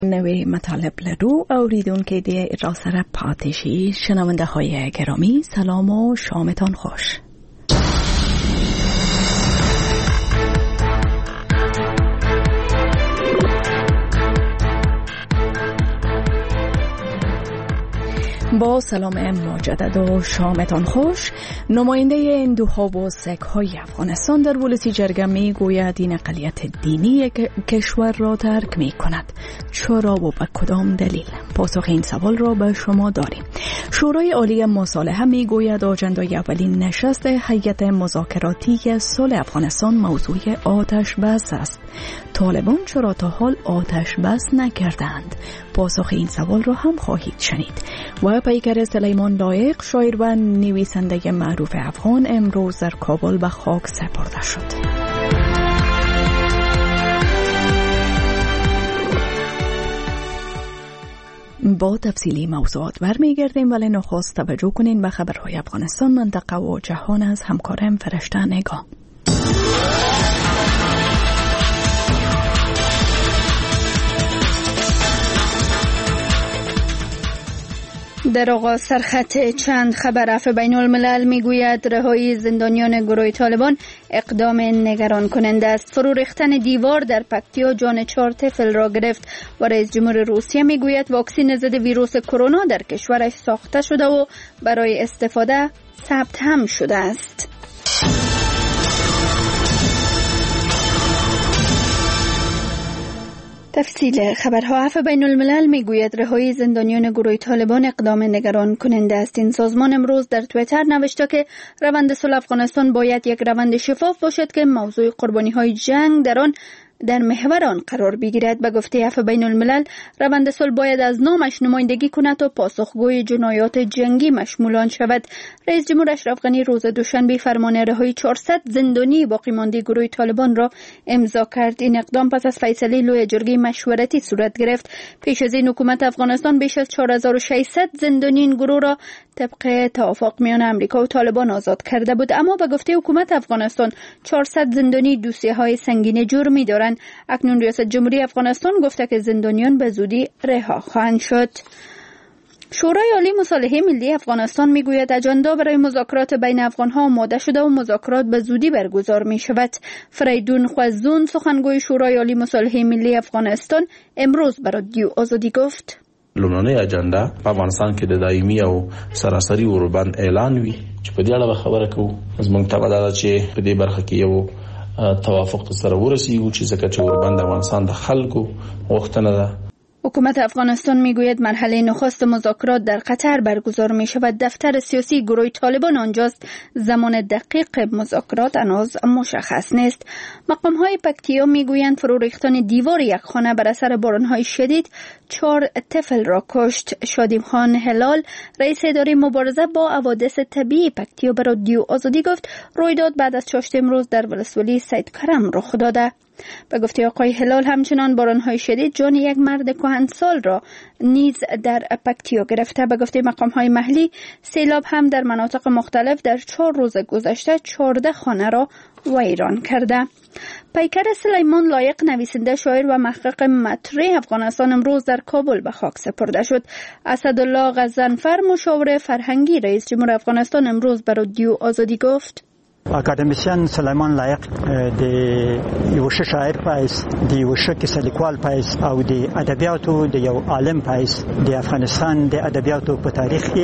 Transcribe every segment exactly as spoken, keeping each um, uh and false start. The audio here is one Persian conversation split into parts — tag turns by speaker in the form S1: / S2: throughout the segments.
S1: نوی مطالب لدو اوریدون که دی را سر پاتشی شنونده های گرامی سلام و شامتان خوش. با سلام مجدد و شامتان خوش. نماینده هندوها و سیک‌های افغانستان در ولسی جرگه می گوید این اقلیت دینی کشور را ترک می کند. چرا و به کدام دلیل؟ پاسخ این سوال را به شما داریم. شورای عالی مصالحه می گوید آجندای اولین نشست هیئت مذاکراتی صلح افغانستان موضوع آتش بس است. طالبان چرا تا حال آتش بس نکردند؟ پاسخ این سوال را هم خواهید شنید. و پیکر سلیمان لایق شاعر و نویسنده معروف افغان امروز در کابل به خاک سپرده شد. با تفصیلی موضوعات برمیگردیم، ولی نخست توجه کنین به خبرهای افغانستان، منطقه و جهان از همکارم فرشته نگاه.
S2: در آغاز سرخط چند خبر عفو بین الملل میگوید رهایی زندانیان گروه طالبان اقدام نگران کننده است. فرو ریختن دیوار در پکتیا جان چهار طفل را گرفت و رئیس جمهور روسیه میگوید واکسن ضد ویروس کرونا در کشورش ساخته شده و برای استفاده ثبت هم شده است. تفصیل خبرها. عفو بین الملل میگوید رهایی زندانیان گروه طالبان اقدام نگران کننده است. این سازمان امروز در توییتر نوشته که روند صلح افغانستان باید یک روند شفاف باشد که موضوع قربانی های جنگ در آن در محور آن قرار بگیرد. به گفته عفو بین الملل روند صلح باید از نامش نمایندگی کند و پاسخگوی جنایات جنگی مشمول آن شود. رئیس جمهور اشرف غنی روز دوشنبه فرمان رهایی چهارصد زندانی باقی مانده گروه طالبان را امضا کرد. این اقدام پس از فیصله لوی جرگه مشورتی صورت گرفت. پیش از این حکومت افغانستان بیش از چهار هزار و ششصد زندانی این گروه را طبق توافق میان امریکا و طالبان آزاد کرده بود، اما به گفته حکومت افغانستان چهارصد زندانی دوسیه‌های سنگین جرمی دارند. اکنون ریاست جمهوری افغانستان گفته که زندانیان به زودی رها خواهند شد. شورای عالی مصالحه ملی افغانستان میگوید اجندا برای مذاکرات بین افغانها آماده شده و مذاکرات به زودی برگزار می شود. فریدون خوزون سخنگوی شورای عالی مصالحه ملی افغانستان امروز به رادیو آزادی گفت
S3: لومړنۍ اجنډا په افغانستان کې د دایمي او سراسري اوربند اعلان وي چې په دې اړه خبره کوو. زموږ ته ودا چې په دې برخه کې یو توافق سره ورسیږو چې ځکه چې اوربند افغانستان د خلکو غوښتنه ده.
S2: حکومت افغانستان میگوید مرحله نخست مذاکرات در قطر برگزار می شود. دفتر سیاسی گروه طالبان آنجاست. زمان دقیق مذاکرات هنوز مشخص نیست. مقام های پکتیا میگویند فرو ریختن دیوار یک خانه بر اثر باران های شدید چهار طفل را کشت. شادیم خان هلال رئیس اداره مبارزه با حوادث طبیعی پکتیا به رادیو آزادی گفت رویداد بعد از چاشت امروز در ولسوالی سید کرم رخ داده. به گفته آقای هلال همچنان باران‌های شدید جان یک مرد کهنسال را نیز در پکتیا گرفته. به گفته مقام‌های محلی سیلاب هم در مناطق مختلف در چهار روز گذشته چهارده خانه را ویران کرده. پیکر سلیمان لایق نویسنده شاعر و محقق مطرح افغانستان امروز در کابل به خاک سپرده شد. اسدالله غضنفر مشاور فرهنگی رئیس جمهور افغانستان امروز به رادیو آزادی گفت
S4: اکادمیسیان سلیمان لایق د یو ښه شاعر پایس د یو ښه کیسه لیکوال پایس او د ادبیاتو د یو عالم پایس د افغانستان د ادبیاتو په تاریخ کې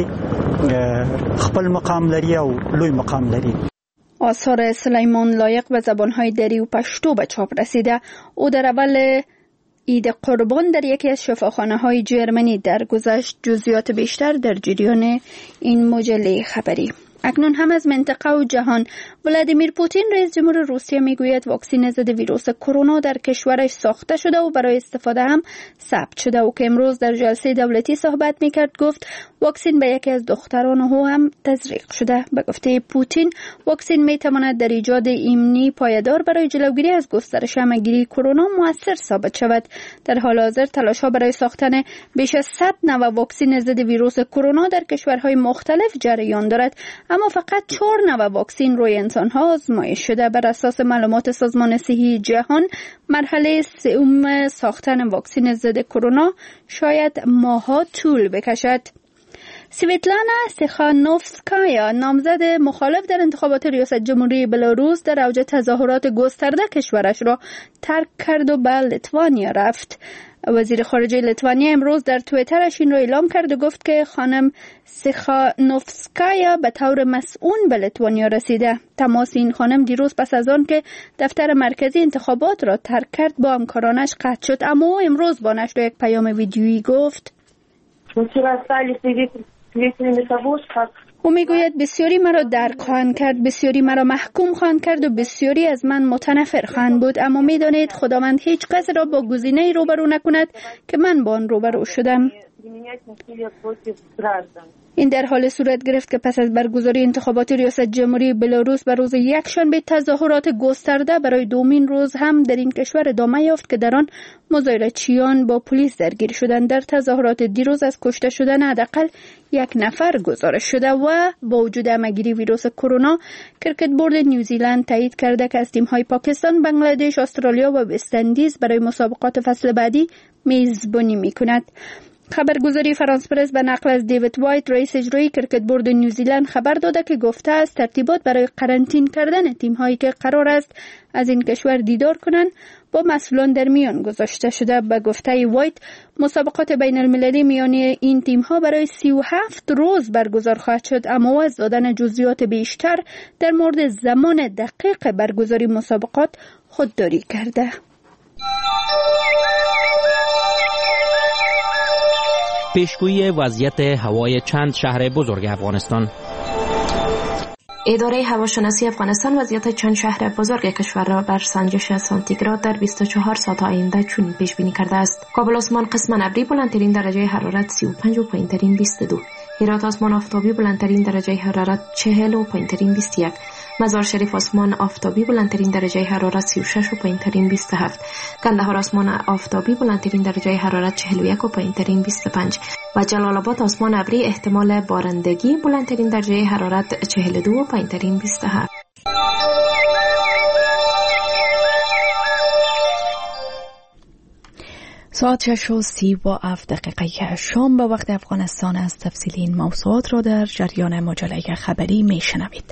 S4: خپل مقام لري او لوی مقام لري.
S2: آثار سلیمان لایق به زبانهای دری و پشتو به چاپ رسیده. او در اول عید قربان در یکی از شفاخانه‌های جرمنی درگذشت. جزئیات بیشتر در جریان این مجله خبری. اکنون هم از منطقه و جهان. ولادیمیر پوتین رئیس جمهور روسیه میگوید واکسن ضد ویروس کرونا در کشورش ساخته شده و برای استفاده هم ثبت شده. او که امروز در جلسه دولتی صحبت میکرد گفت واکسن به یکی از دختران او هم تزریق شده. به گفته پوتین واکسن میتواند در ایجاد ایمنی پایدار برای جلوگیری از گسترش همه‌گیری کرونا مؤثر ثابت شود. در حال حاضر تلاش‌ها برای ساختن بیش از صد نوع واکسن ضد ویروس کرونا در کشورهای مختلف جریان دارد. اما فقط چهار نوع واکسن روی انسان ها آزمایش شده. بر اساس معلومات سازمان صحی جهان مرحله سوم ساختن واکسن ضد کرونا شاید ماه‌ها طول بکشد. سویتلانا استخانوفسکایا نامزد مخالف در انتخابات ریاست جمهوری بلاروس در اوج تظاهرات گسترده کشورش را ترک کرد و به لیتوانیا رفت. وزیر خارجه لیتوانیا امروز در توییترش این را اعلام کرد و گفت که خانم استخانوفسکایا به طور مسئول به لیتوانیا رسیده. تماس این خانم دیروز پس از آن که دفتر مرکزی انتخابات را ترک کرد با همکارانش قطع شد، اما او امروز با نشر یک پیام ویدیویی گفت او میگوید بسیاری مرا درک خواهند کرد، بسیاری مرا محکوم خواهند کرد و بسیاری از من متنفر خواهند بود، اما میدانید خداوند هیچ کس را با گزینه‌ای روبرو نکند که من با آن روبرو شدم. این در حال صورت گرفت که پس از برگزاری انتخابات ریاست جمهوری بلاروس به روز یکشنبه تظاهرات گسترده برای دومین روز هم در این کشور ادامه یافت که در آن مظاهره‌چیان با پلیس درگیر شدند. در تظاهرات دیروز از کشته شدن حداقل یک نفر گزارش شده و با وجود همه‌گیری ویروس کرونا، کرکت بورد نیوزیلند تایید کرده که از تیم‌های پاکستان، بنگلادش، استرالیا و وست اندیز برای مسابقات فصل بعدی میزبانی می‌کند. خبرگزاری فرانس پرس به نقل از دیوید وایت، رئیس اجرایی کرکت بورد نیوزیلند، خبر داده که گفته است ترتیبات برای قرنطینه کردن تیم‌هایی که قرار است از این کشور دیدار کنند با مسئولان در میان گذاشته شده. به گفته وایت، مسابقات بین المللی میان این تیم‌ها برای سی و هفت روز برگزار خواهد شد، اما از دادن جزئیات بیشتر در مورد زمان دقیق برگزاری مسابقات خودداری کرده.
S5: پیشگویی وضعیت هوای چند شهر بزرگ افغانستان.
S6: اداره هواشناسی افغانستان وضعیت چند شهر بزرگ کشور را بر سنجش سانتیگراد در بیست و چهار ساعت آینده چنین پیش بینی کرده است: کابل آسمان قسماً ابری بلندترین درجه حرارت سی و پنج و پایینترین بیست و دو، هرات آسمان آفتابی بلندترین درجه حرارت چهل و پایینترین بیست و یک، مزار شریف آسمان آفتابی بلندترین درجه حرارت سی و شش و پایینترین بیست و هفت، کندهار آسمان آفتابی بلندترین درجه حرارت چهل و یک و پایینترین بیست و پنج و جلال آباد آسمان ابری احتمال بارندگی بلندترین درجه حرارت چهل و دو و پایینترین بیست و هفت.
S1: ساعت شش و سی و هفت دقیقه شام به وقت افغانستان است. تفصیل این موضوعات را در جریان مجله خبری می شنوید.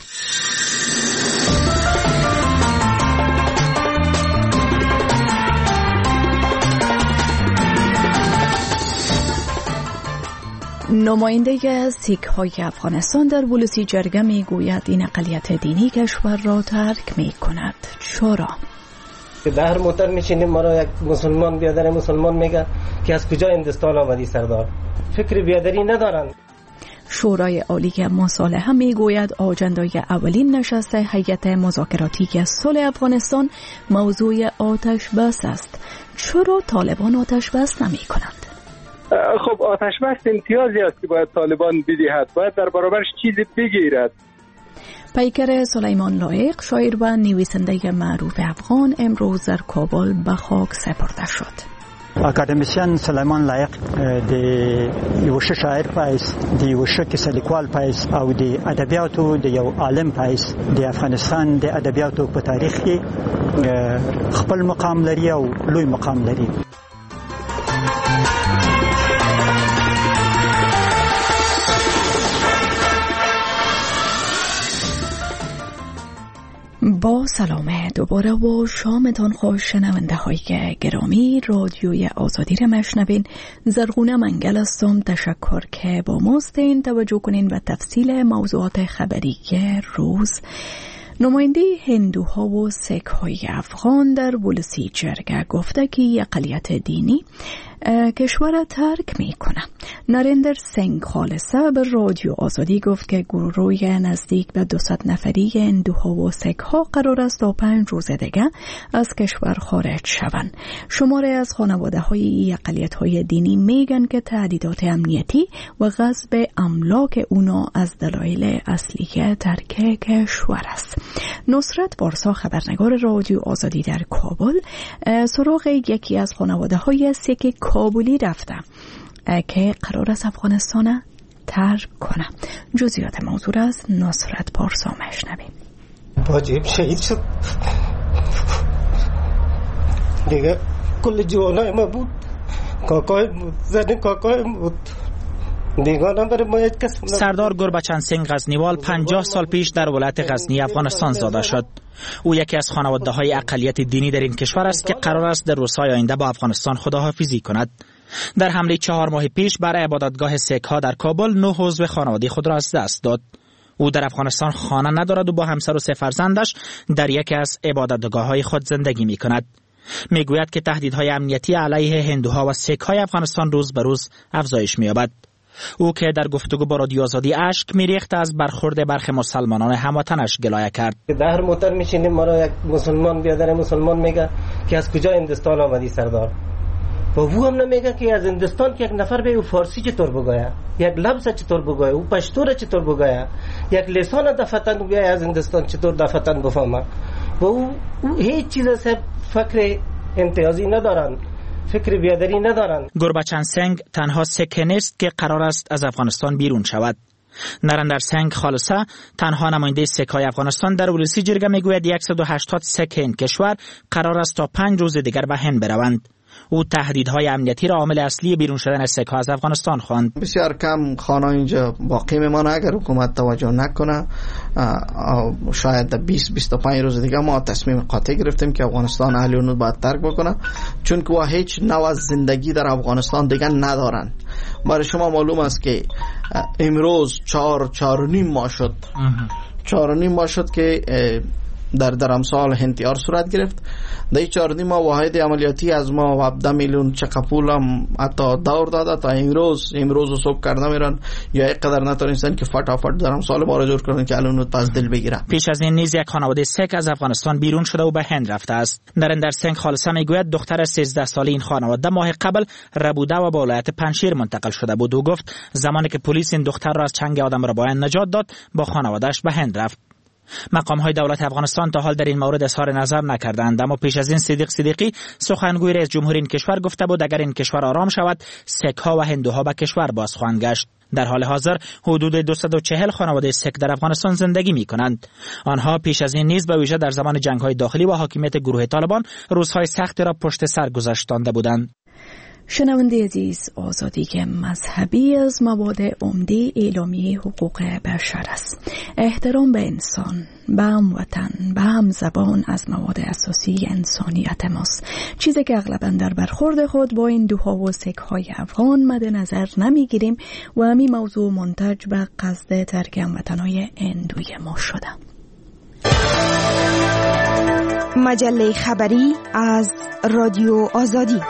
S1: نماینده سیک های افغانستان در ولسی جرگه می گوید این اقلیت دینی کشور را ترک می کند. چرا؟
S7: در هر موتر میشینیم ما را یک مسلمان بیادر مسلمان میگه که از کجا هندوستان آمدی سردار. فکر بیادری ندارن.
S1: شورای عالی مصالحه میگوید آجندای اولین نشست هیئت مذاکراتی صلح افغانستان موضوع آتش بس است. چرا طالبان آتش بس نمی کنند؟
S8: خب آتش بس امتیازی است که باید طالبان بدهد، باید در برابرش چیزی بگیرد.
S1: پیکر سلیمان لایق، شاعر و نویسنده معروف افغان، امروز در کابل به خاک سپرده شد.
S4: اکادمیسیان سلیمان لایق د یو ښه شاعر پایس، د یو ښه کیسه لیکوال پایس او د ادبیاتو د یو عالم پایس د افغانستان د ادبیاتو په تاریخ کې خپل مقام لري او لوی مقام لري.
S1: با سلام دوباره و شامتان خوش شنونده های گرامی. رادیوی آزادی را مشنوین. زرغونه منگل هستم. تشکر که با ماستین. توجه کنین به تفصیل موضوعات خبری روز. نماینده هندوها و سیک های افغان در ولسی جرگه گفته که اقلیت دینی کشور را ترک می کنه. نریندر سنگ خالصه به رادیو آزادی گفت که گروه نزدیک به دویست نفری هندوها و سیک ها قرار است تا پنج روز دیگه از کشور خارج شوند. شماره از خانواده های این اقلیت های دینی میگن که تهدیدات امنیتی و غصب املاک اونا از دلایل اصلی ترک کشور است. نصرت بارسا خبرنگار رادیو آزادی در کابل سراغ یکی از خانواده های سیک کابلی رفته که قرار است افغانستان ترک کنه. جزئیات موضوع از نصرت پارسا میشنویم.
S7: واجب شهید شد دیگه. کل جوانای ما بود، کاکای بود، زن کاکای بود.
S9: سردار گربچن سنگ غزنیوال پنجاه سال پیش در ولایت غزنی افغانستان زاده شد. او یکی از خانواده های اقلیت دینی در این کشور است که قرار است در روزهای آینده با افغانستان خداحافظی کند. در حمله چهار ماه پیش بر عبادتگاه سیک ها در کابل نه عضو خانواده خود را از دست داد. او در افغانستان خانه ندارد و با همسر و سه فرزندش در یکی از عبادتگاه های خود زندگی می کند. می گوید که تهدیدهای امنیتی علیه هندوها و سیک های افغانستان روز به روز افزایش می یابد. او که در گفتگو با رادیو آزادی اشک میریخت از برخورد برخی مسلمانان هموطنش گلایه کرد.
S7: در موتر میشینیم ما را یک مسلمان بیادر مسلمان میگه که از کجا هندوستان آمدی سردار، و او هم نمیگه که از هندوستان که یک نفر به او فارسی چطور بگویه، یک لفظ چطور بگویه، او پشتو را چطور بگویه، یک لسان دفتن بیای از هندوستان چطور دفتن بفهمه. و او, او هیچ چیز از فکر امتیازی ندارن، فکر بیادری ندارن.
S9: گربچن سنگ تنها سکه نیست که قرار است از افغانستان بیرون شود. نرندر سنگ خالصه تنها نماینده سکهای افغانستان در ولسی جرگه میگوید صد و هشتاد سکه این کشور قرار است تا پنج روز دیگر به هند بروند. او تهدیدهای امنیتی را عامل اصلی بیرون شدن سکها از افغانستان خواند.
S10: بسیار کم خانه اینجا باقی میمانه اگر حکومت توجه نکنه. شاید بیست بیست و پنج روز دیگه ما تصمیم قاطع گرفتیم که افغانستان اهل اون باید ترک بکنه، چون که هیچ نوع از زندگی در افغانستان دیگه ندارن. برای شما معلوم است که امروز چهار چهار و نیم ماه شد چهار و نیم ماه شد که در در امسال انتحار صورت گرفت. در چهار نیم ماه واحد عملیاتی از ما هفده میلیون چقه پول هم حتی دور داده تا امروز امروز صبح کرده میرن یا اینقدر نتونستن که فटाफट در امسال ما را جور کنن که الان پس دل بگیرن.
S9: پیش از این نیز یک خانواده سک از افغانستان بیرون شده و به هند رفته است. نریندر سنگ خالصه میگوید دختر سیزده ساله این خانواده ماه قبل ربوده و با ولایت پنجشیر منتقل شده بود و گفت زمانی که پلیس این دختر را از چنگ آدم ربایان نجات داد با خانواده‌اش به هند رفت. مقام‌های دولت افغانستان تا حال در این مورد اظهار نظر نکردند، اما پیش از این صدیق صدیقی سخنگوی رئیس جمهور این کشور گفته بود اگر این کشور آرام شود سک‌ها و هندوها به کشور باز خواهند گشت. در حال حاضر حدود دویست و چهل خانواده سک در افغانستان زندگی می‌کنند. آنها پیش از این نیز به ویژه در زمان جنگ‌های داخلی و حاکمیت گروه طالبان روزهای سختی را پشت سر گذاشتانده بودند.
S1: شنونده عزیز، آزادی مذهبی از مواد عمده اعلامیه حقوق بشر است. احترام به انسان، به هم وطن، به هم زبان از مواد اساسی انسانیت ماست، چیزی که اغلباً در برخورد خود با این دوها و سکهای افغان مد نظر نمیگیریم و همین موضوع منتج به قصد ترک هموطنای هندوی ما شده.
S11: مجله خبری از رادیو آزادی.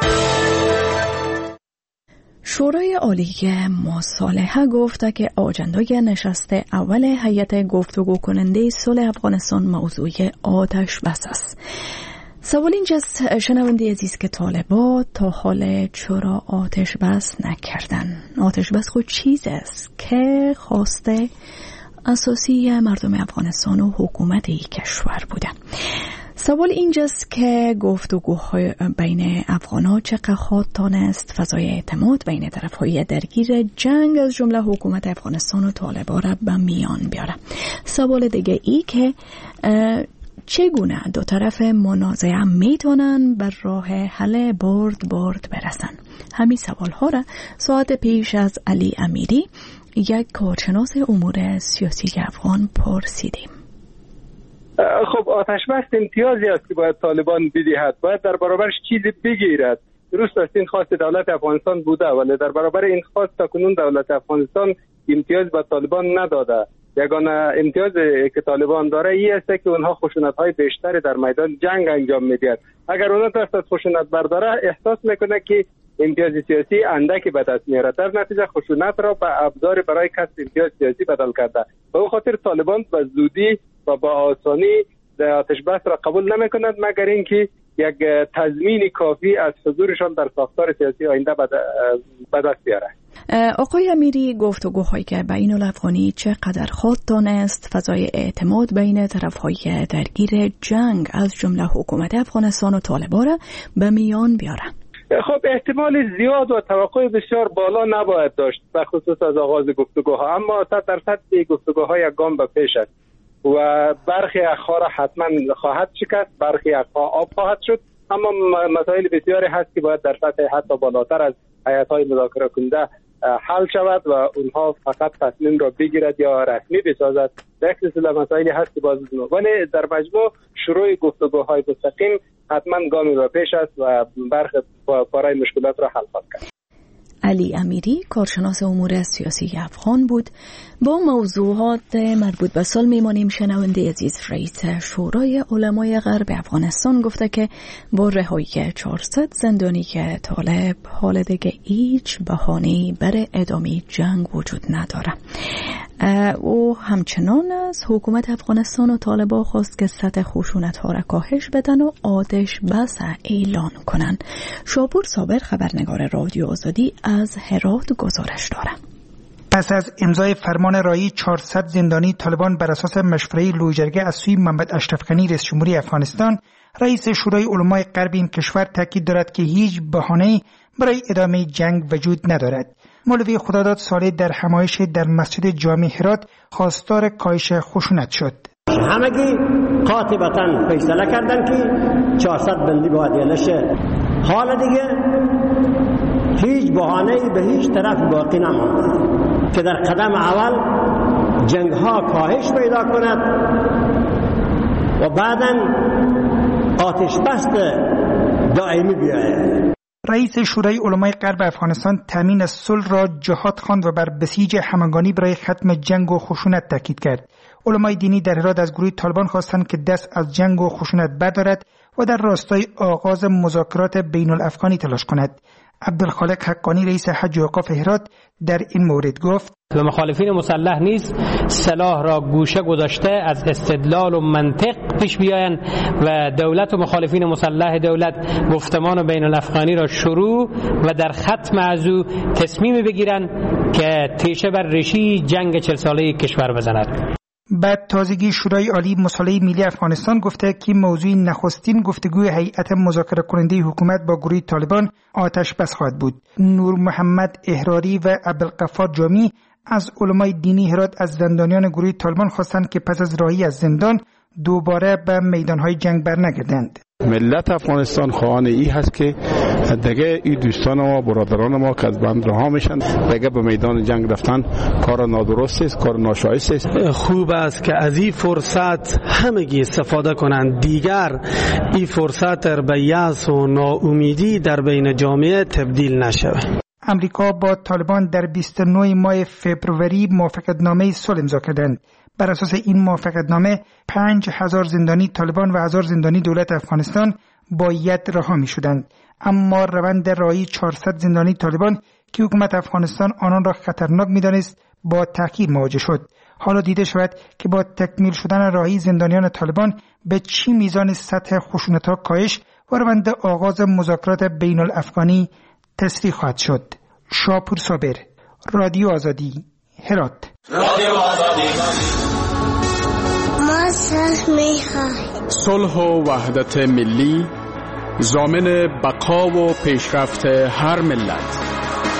S1: شورای عالی مصالحه گفته که آجندای نشست اول هیئت گفتگو کننده صلح افغانستان موضوع آتش بس است. سوال اینجاست شنونده عزیز که طالبان تا حال چرا آتش بس نکردن؟ آتش بس خود چیز است که خواسته اساسی مردم افغانستان و حکومت این کشور بوده. سوال اینجاست که گفتگوهای بین افغان‌ها چقدر خواهد است فضای اعتماد بین طرف‌های درگیر جنگ از جمله حکومت افغانستان و طالبان را به میان بیاره. سوال دیگه ای که چگونه دو طرف منازعه میتونن بر راه حل برد برد برسن. همین سوال‌ها را ساعت پیش از علی امیری یک کارشناس امور سیاسی افغان پرسیدیم.
S8: خب آتش بس امتیازی است که باید طالبان بدهد، باید در برابرش چیزی بگیرد. درست است این خواست دولت افغانستان بوده، ولی در برابر این خواست تاکنون دولت افغانستان امتیاز به طالبان نداده. یگانه امتیاز که طالبان داره این است که اونها خشونت‌های بیشتری در میدان جنگ انجام میدهد. اگر اونها دست از خشونت برداره احساس میکنه که امتیاز سیاسی اندکی به دست میاره، در نتیجه خشونت را به ابزار برای کسب امتیاز سیاسی بدل کرده. به او خاطر طالبان به زودی و با آسانی آتش بس را قبول نمی کند مگر اینکه یک تضمین کافی از حضورشان در ساختار سیاسی آینده به دست بیاره.
S1: آقای امیری، گفتگوهایی که بین الافغانی چقدر خود دانست فضای اعتماد بین طرف‌های درگیر جنگ از جمله حکومت افغانستان و طالبان را به میان بیاره؟
S8: خب احتمال زیاد و توقع بسیار بالا نباید داشت به خصوص از آغاز گفتگوها، اما صد درصد گفتگوها یک گام به پیش است و برخی اخها را حتما خواهد شکست، برخی اخها آب خواهد شد، اما مسائل بسیاری هست که باید در سطح حتی بالاتر از هیئت‌های مذاکره کننده حل شود و اونها فقط تصمیم را بگیرد یا رسمی بسازد. یک سلسله مسائلی هست که باز ولی در مجموع شروع گفتگوهای مستقیم حتما گامی به پیش است و برخی پاره مشکلات را حل خواهد کرد.
S1: علی امیری کارشناس امور سیاسی افغان بود. با موضوعات مربوط به سال میمانیم. شنونده عزیز، رئیس شورای علمای غرب افغانستان گفته که با رهایی چهارصد زندانی که طالب حال دیگه هیچ بهانه‌ای برای ادامه جنگ وجود نداره. او همچنان از حکومت افغانستان و طالبان خواست که سطح خشونت ها را کاهش بدن و آتش بس اعلان کنن. شاپور صابر خبرنگار رادیو آزادی از هرات گزارش داره.
S12: پس از امضای فرمان رایی چهارصد زندانی طالبان بر اساس مشوره لویجرگه از سوی محمد اشرف غنی رئیس جمهوری افغانستان، رئیس شورای علمای غرب این کشور تاکید دارد که هیچ بهانه‌ای برای ادامه جنگ وجود ندارد. مولوی خداداد صالح در همایش در مسجد جامع هرات خواستار کاهش خشونت شد.
S13: همگی قاطبتاً فیصله کردن که چهارصد بندی باید نشه. حالا دیگه هیچ بهانه‌ای به هیچ طرف باقی نمانده که در قدم اول جنگ ها کاهش پیدا کند و بعداً آتش بس دائمی بیاید.
S12: رئیس شورای علمای غرب افغانستان تامین صلح را جهاد خواند و بر بسیج همگانی برای ختم جنگ و خشونت تاکید کرد. علمای دینی در هرات از گروه طالبان خواستند که دست از جنگ و خشونت بردارد و در راستای آغاز مذاکرات بین الافغانی تلاش کند. عبدالخالق حقانی رئیس حج و اوقاف هرات در این مورد گفت:
S14: و مخالفین مسلح نیز سلاح را گوشه گذاشته از استدلال و منطق پیش بیایند و دولت و مخالفین مسلح دولت گفتمان بین الافغانی را شروع و در ختم از او تصمیم بگیرند که تیشه بر ریشه جنگ چهل ساله کشور بزند.
S12: بعد تازگی شورای عالی مصالحه ملی افغانستان گفته که موضوع نخستین گفتگوی هیئت مذاکره کننده حکومت با گروه طالبان آتش بس خواهد بود. نور محمد احراری و عبدالغفار جامی از علمای دینی هرات از زندانیان گروه طالبان خواستند که پس از رهایی از زندان دوباره به میدانهای جنگ برنگردند.
S15: ملت افغانستان خواهان ای هست که دیگه این دوستان ما برادران ما که از بند رها میشن دیگه به میدان جنگ رفتن کار نادرست است، کار ناشایست است.
S16: خوب است که از این فرصت همگی استفاده کنند، دیگر این فرصت به یأس و ناامیدی در بین جامعه تبدیل نشود.
S12: امریکا با طالبان در بیست و نه ماه فوریه موافقتنامه صلح امضا کردند. بر اساس این موافقتنامه پنج هزار زندانی طالبان و هزار زندانی دولت افغانستان باید رها می شدند. اما روند رهایی چهارصد زندانی طالبان که حکومت افغانستان آنان را خطرناک می دانست با تأخیر مواجه شد. حالا دیده شود که با تکمیل شدن رهایی زندانیان طالبان به چی میزان سطح خشونت‌ها کاهش و روند آغاز مذاکرات بین الافغانی تسریع خواهد شد. شاپور صابر، رادیو آزادی، هرات.
S17: رادیو آزادی. ما صلح می‌خواهیم.
S18: صلح و وحدت ملی ضامن بقا و پیشرفت هر ملت.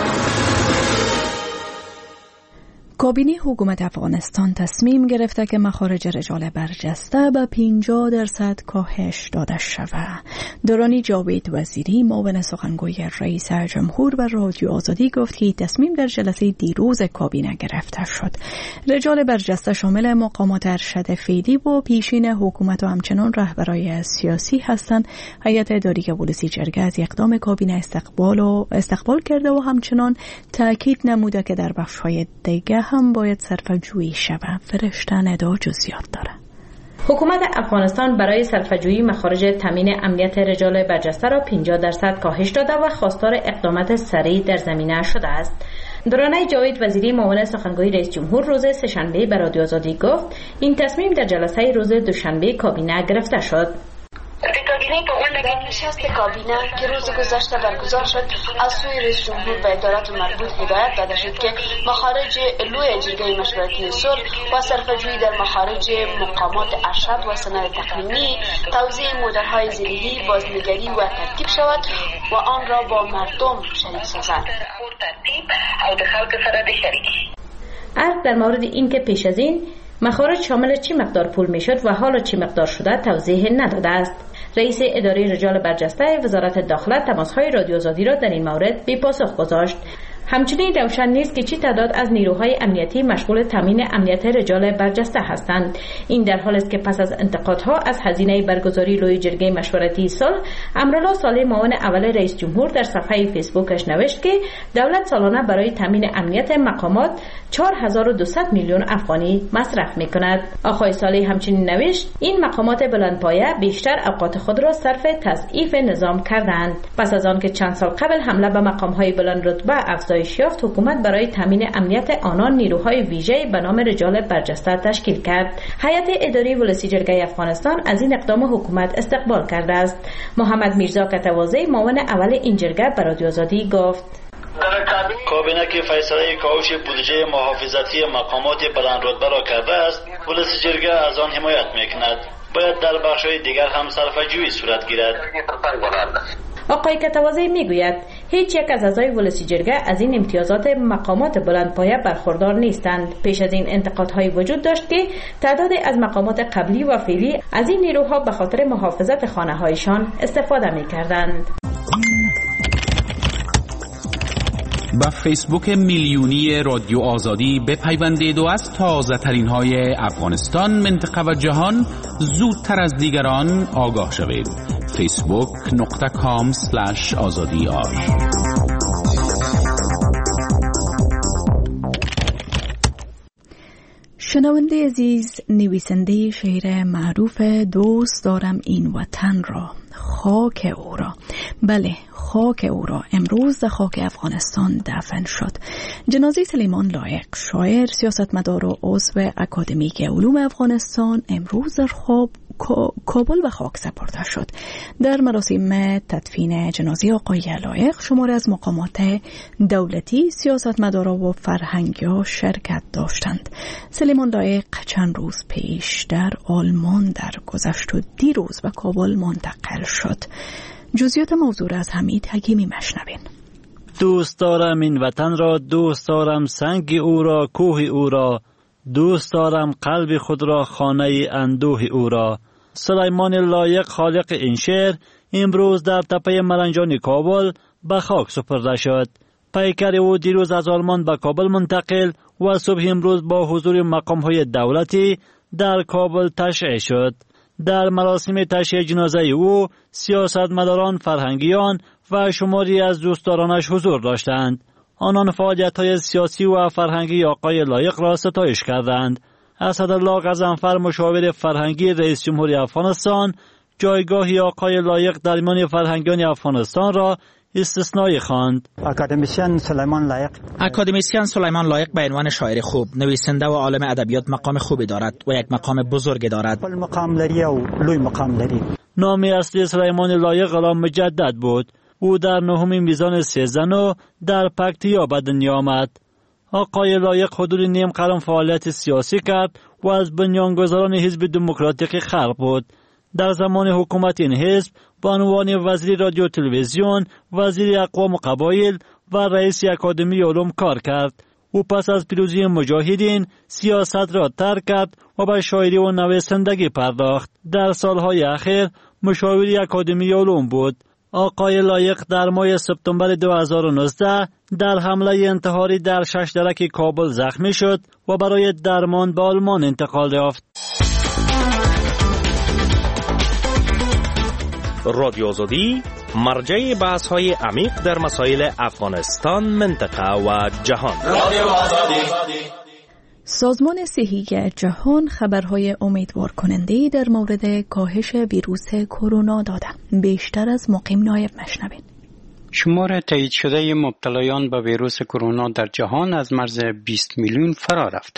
S1: کابینه حکومت افغانستان تصمیم گرفته که مخارج رجال برجسته به پنجاه درصد کاهش داده شود. دورانی جاوید وزیری معاون سخنگوی رئیس جمهور و رادیو آزادی گفت که این تصمیم در جلسه دیروز کابینه گرفته شد. رجال برجسته شامل مقامات ارشد فعلی و پیشین حکومت و همچنان رهبرای سیاسی هستند. هیئت اداری ولسی جرگه از اقدام کابینه استقبال و استقبال کرده و همچنان تاکید نموده که در بخش‌های دیگر هم باید صرفه‌جویی شود. فرشته ندا جزئیات داره.
S6: حکومت افغانستان برای صرفه‌جویی مخارج تامین امنیت رجال برجسته را پنجاه درصد کاهش داده و خواستار اقدامات سریع در زمینه شده است. دورانه جاوید وزیری معاون سخنگوی رئیس جمهور روز سه‌شنبه به رادیو آزادی گفت این تصمیم در جلسه روز دوشنبه کابینه گرفته شد.
S19: کابینه در نشست کابینه که روز گذشته برگزار شد از سوی رئیس جمهور به ادارات مربوط هدایت داده شد که مخارج لوی جرگه مشورتی صلح و صرفه‌جویی در مخارج مقامات ارشد و سند تقنینی توزیع مدل‌های زیرهی بازنگری و ترتیب شود و آن را با مردم شریک سازد.
S6: عرض در مورد این که پیش از این مخارج شامل چی مقدار پول میشد و حالا چی مقدار شده توضیح نداده است. رئیس اداره رجال برجسته وزارت داخله تماس‌های رادیو آزادی را در این مورد بی پاسخ گذاشت. همچنین روشن نیست که چی تعداد از نیروهای امنیتی مشغول تامین امنیت رجال برجسته هستند. این در حالی است که پس از انتقادها از هزینه برگزاری لوی جرگه مشورتی صلح، امرالله صالح معاون اول رئیس جمهور در صفحه فیسبوکش نوشت که دولت سالانه برای تامین امنیت مقامات چهار هزار و دویست میلیون افغانی مصرف می‌کند. آقای صالح همچنین نوشت این مقامات بلندپایه بیشتر اوقات خود را صرف تضعیف نظام کردند. پس از آن که چند سال قبل حمله به مقام‌های بلند رتبه افزایش یافت، حکومت برای تامین امنیت آنان نیروهای ویژه به نام رجال برجسته تشکیل کرد. هیئت اداری ولسی جرگه افغانستان از این اقدام حکومت استقبال کرده است. محمد میرزا کتوازی معاون اول این جرگه به رادیو آزادی گفت:
S20: کابینه که فیصله کاهش بودجه محافظتی مقامات بلند رتبه را کرده است، ولسی جرگه از آن حمایت میکند. باید در بخش‌های دیگر هم صرفه‌جویی صورت گیرد.
S6: آقای کتوازی میگوید هیچ یک از اعضای ولسی جرگه از این امتیازات مقامات بلندپایه برخوردار نیستند. پیش از این انتقادهای وجود داشت که تعداد از مقامات قبلی و فعلی از این نیروها به خاطر محافظت خانه‌هایشان استفاده می‌کردند.
S21: با فیسبوک میلیونی رادیو آزادی بپیوندید و از تازه ترین های افغانستان، منطقه و جهان زودتر از دیگران آگاه شوید. فیسبوک نقطه کام سلش آزادی آر.
S1: شنونده عزیز، نویسنده شعر معروف دوست دارم این وطن را، خاک او را، بله خاک او را، امروز در خاک افغانستان دفن شد. جنازه سلیمان لایق، شاعر، سیاستمدار و عضو اکادمیک علوم افغانستان، امروز در خواب کابل و خاک سپرده شد. در مراسم تدفین جنازه آقای لایق شماری از مقامات دولتی، سیاستمدارا و فرهنگی‌ها شرکت داشتند. سلیمان لایق چند روز پیش در آلمان درگذشت و دیروز به کابل منتقل شد. جزئیات موضوع را از حمید حکیمی مشنوین.
S22: دوست دارم این وطن را، دوست دارم سنگ او را، کوه او را، دوست دارم قلب خود را، خانه اندوه او را. سلیمان لایق خالق این شعر امروز در تپه مرنجان کابل به خاک سپرده شد. پیکر او دیروز از آلمان به کابل منتقل و صبح امروز با حضور مقام‌های دولتی در کابل تشییع شد. در مراسم تشییع جنازه او سیاستمداران، فرهنگیان و شماری از دوستدارانش حضور داشتند. آنان فعالیت‌های سیاسی و فرهنگی آقای لایق را ستایش کردند. اسدالله غضنفر مشاور فرهنگی رئیس جمهوری افغانستان جایگاهی آقای لایق در میان فرهنگیان افغانستان را استثنایی خواند.
S4: اکادمیسیان سلیمان لایق
S9: اکادمیسیان سلیمان لایق به عنوان شاعر خوب، نویسنده و عالم ادبیات مقام خوبی دارد و یک مقام بزرگ دارد.
S4: مقام لري او لوی مقام لري.
S22: نام اصلی سلیمان لایق غلام مجدد بود. او در نهم میزان سیزده در پکتیا به دنیا آمد. آقای لایق حدود نیم قرن فعالیت سیاسی کرد و از بنیانگذاران حزب دموکراتیک خلق بود. در زمان حکومت این حزب به عنوان وزیر رادیو تلویزیون، وزیر اقوام و قبایل و رئیس اکادمی علوم کار کرد. او پس از پیروزی مجاهدین سیاست را ترک کرد و به شاعری و نویسندگی پرداخت. در سالهای اخیر مشاوری اکادمی علوم بود. آقای لایق در ماه سپتامبر دو هزار و نوزده در حمله انتحاری در شش درک کابل زخمی شد و برای درمان به آلمان انتقال یافت.
S5: رادیو آزادی مرجع بحث های عمیق در مسائل افغانستان، منطقه و جهان. رادیو آزادی.
S1: سازمان صحی جهان خبرهای امیدوار کننده در مورد کاهش ویروس کرونا داده. بیشتر از مقیم نایب مشنوین.
S23: شمار تایید شده مبتلایان به ویروس کرونا در جهان از مرز بیست میلیون فرا رفته.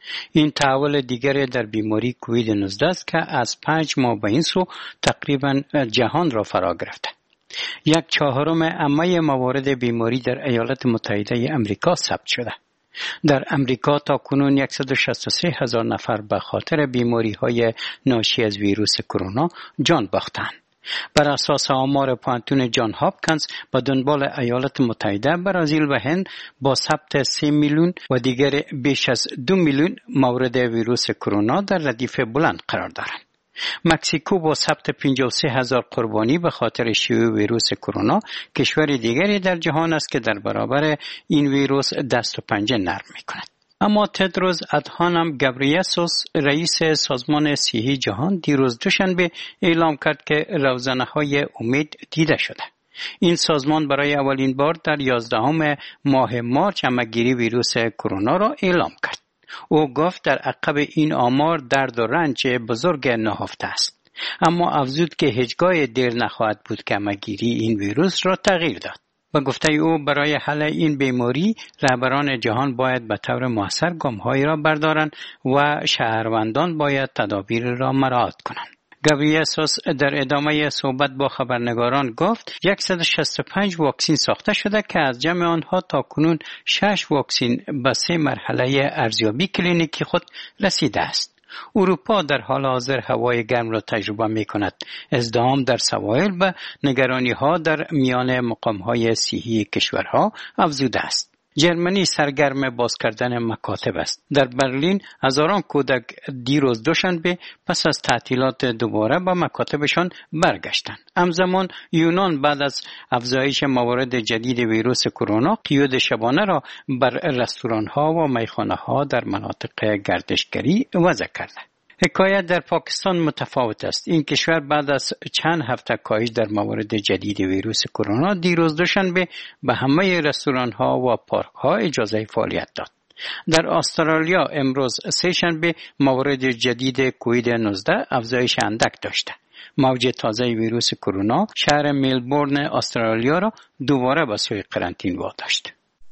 S23: این تحول دیگری در بیماری کووید نوزده است که از پنج ماه به این سو تقریبا جهان را فرا گرفته. یک چهارم عمه موارد بیماری در ایالات متحده امریکا ثبت شده. در امریکا تا کنون صد و شصت و سه هزار نفر به خاطر بیماری های ناشی از ویروس کرونا جان باختند. بر اساس آمار پانتون جان هاپکینز با دنبال ایالات متحده، برزیل و هند با ثبت سه میلیون و دیگر بیش از دو میلیون مورد ویروس کرونا در ردیف بلند قرار دارند. مکزیکو با ثبت پنجاه و سه هزار قربانی به خاطر شیوع ویروس کرونا کشور دیگری در جهان است که در برابر این ویروس دست و پنجه نرم می‌کند. اما تدروس ادهانم گبریسوس رئیس سازمان صحی جهان دیروز دوشنبه اعلام کرد که روزنه‌های امید دیده شده. این سازمان برای اولین بار در یازدهم ماه مارس همه‌گیری ویروس کرونا را اعلام کرد. او گفت در عقب این آمار درد و رنج بزرگ نهفته است، اما افزود که هیچگاه دیر نخواهد بود که همه‌گیری این ویروس را تغییر داد. با گفته او برای حل این بیماری رهبران جهان باید به طور مؤثر گام‌هایی را بردارند و شهروندان باید تدابیر را مراعات کنند. گابریسوس در ادامه صحبت با خبرنگاران گفت صد و شصت و پنج واکسن ساخته شده که از جمع آنها تا کنون شش واکسن به سه مرحله ارزیابی کلینیکی خود رسیده است. اروپا در حال حاضر هوای گرم را تجربه می کند. ازدحام در سواحل و نگرانی ها در میان مقام های صحی کشورها افزوده است. جرمنی سرگرم باز کردن مکاتب است. در برلین هزاران کودک دیروز دوشنبه پس از تعطیلات دوباره به مکاتبشان برگشتند. همزمان یونان بعد از افزایش موارد جدید ویروس کرونا قیود شبانه را بر رستوران ها و میخانه ها در مناطق گردشگری وضع کرده. حکایت در پاکستان متفاوت است. این کشور بعد از چند هفته کاهش در موارد جدید ویروس کرونا دیروز دوشنبه به همه رستوران ها و پارک ها اجازه فعالیت داد. در استرالیا امروز سه شنبه موارد جدید کووید نوزده افزایش اندک داشته. موج تازه ویروس کرونا شهر ملبورن استرالیا را دوباره به سوی قرنطینه واداشت.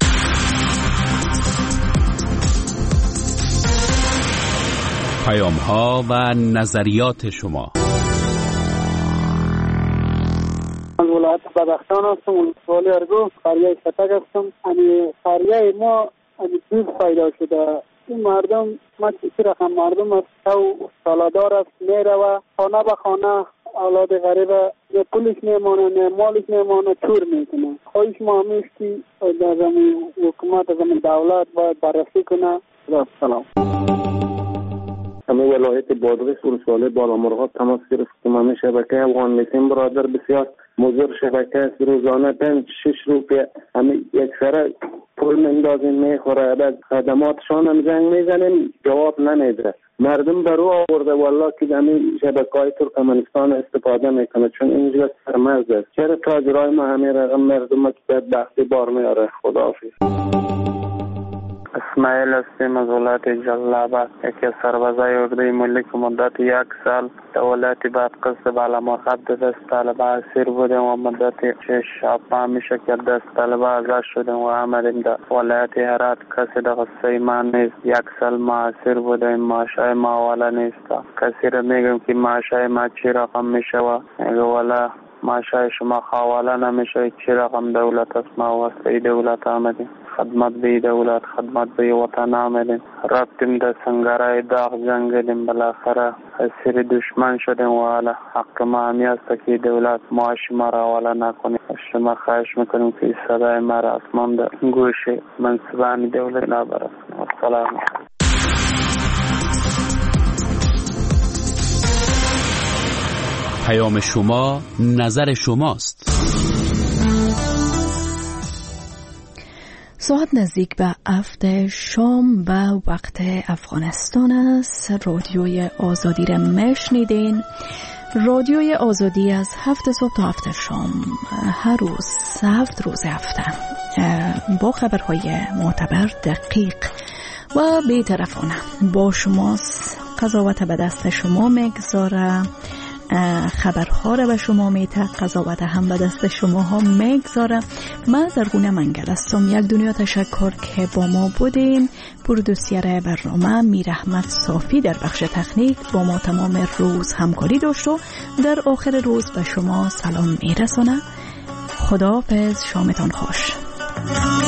S21: پیام ها و نظریات شما.
S2: از ولایت بدخشان هستم، ولسوالی ارگو، قریه شتک هستم. یعنی قریه ما دوست پیدا شده. این مردم ما چیزی رقم مردم است او سالادار است میره و خانه به خانه اولاد غریب نه پولش نمانه نه مالش نمانه چور میکنه. خواهش ما همیشه که در زمین حکومت زمین دولت باید بررسی کنه. سلام.
S3: همه ولایت بادغیس ولسوالی بالامرغاب تماس گرفتیم. همه شبکه افغان میتیم برادر بسیار مضر شبکه است. روزانه پنج شش روپیه همه یک سره پول مندازیم میخوره. بعد خدماتشان هم زنگ میزنیم جواب نمیده. مردم برو آورده والله که همین شبکه های ترکمنستان استفاده میکنه چون اینجا سرمرز است. چرا تاجرای ما همه رقم مردم که بدبختی بار میاره. خداحافظ.
S7: اسماعیل هستیم از ولایت جلال‌آباد. یکی از سربازای اردوی ملی که مدت یک سال در ولایت بادغیس بالا مرغاب دست طالبه اسیر بودیم و مدت شش ماه میشه که دست طالبه آزاد شدیم و آمدیم در ولایت هرات. کسی در قصه ما نیست. یک سال ما اسیر بودیم. معاشای ما والا نیست. کسی را میگم که معاشای ما چی رقم میشه و میگه والا معاشای شما حواله نمیشه. چی رقم دولت است. ما واسطه دولت آمدیم. خدمت به دولت، خدمت به وطن آمدیم. رفتیم در سنگرهای داغ جنگیدیم. بالاخره اسیر دشمن شدیم و حالا حق ما همی است که دولت معاش ما را حواله نکنیم. شما خواهش میکنیم که صدای ما را اسمان در گوش منصبان دولت نبرسیم. السلام.
S21: پیام شما نظر شماست.
S1: ساعت نزدیک به هفت شام و وقت افغانستان است. رادیوی آزادی را میشنیدین. رادیوی آزادی از هفت صبح تا هفت شام هر روز هفت روز هفته با خبرهای معتبر، دقیق و بی‌طرفانه با شماست. قضاوت به دست شما میگذاره خبرها را به شما میته، قضاوت هم به دست شما ها میگذارم. من زرگونه منگل هستم. یک دنیا تشکر که با ما بودین. پرودوسر برنامه میر احمد صافی در بخش تکنیک با ما تمام روز همکاری داشت و در آخر روز به شما سلام میرسانه. خداحافظ، شامتان خوش.